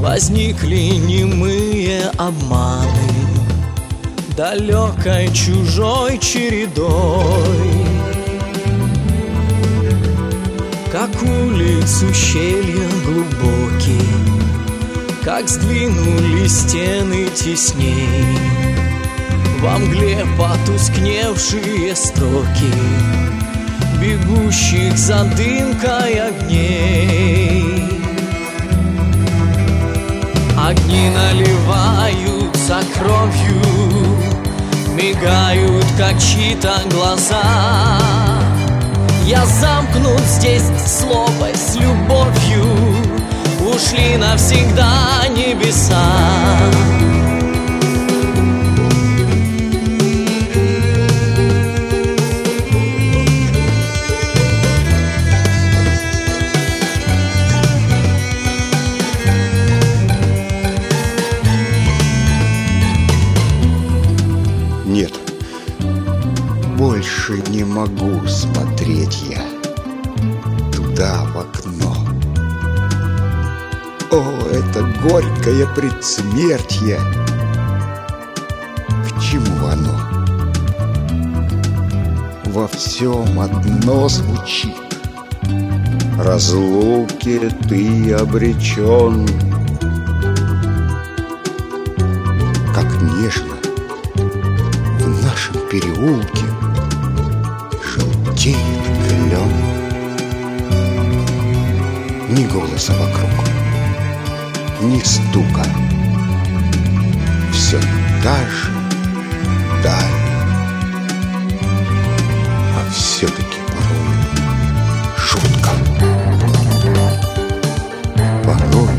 Возникли немые обманы далекой чужой чередой, как улиц ущелья глубокий, как сдвинули стены тесней, во мгле потускневшие строки бегущих за дымкой огней. Огни наливаются кровью, мигают, как чьи-то глаза. Я замкнут здесь слово с любовью, ушли навсегда небеса. Нет, больше не могу смотреть я туда, в окно. О, это горькое предсмертье! К чему оно? Во всем одно звучит: разлуке ты обречен. Как нежно в нашем переулке желтеет клен. Ни голоса вокруг, ни стука, все та же даль. А все-таки порой жутко, порой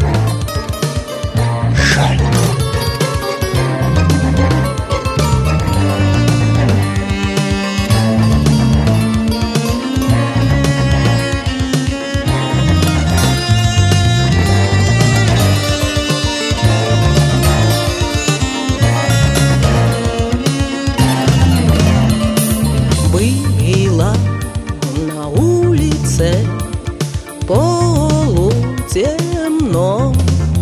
жаль. На улице полутемно,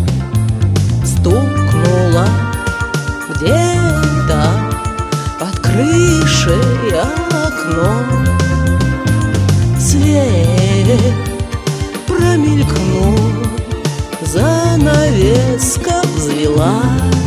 стукнуло где-то под крышей окно. Свет промелькнул, занавеска взвелась.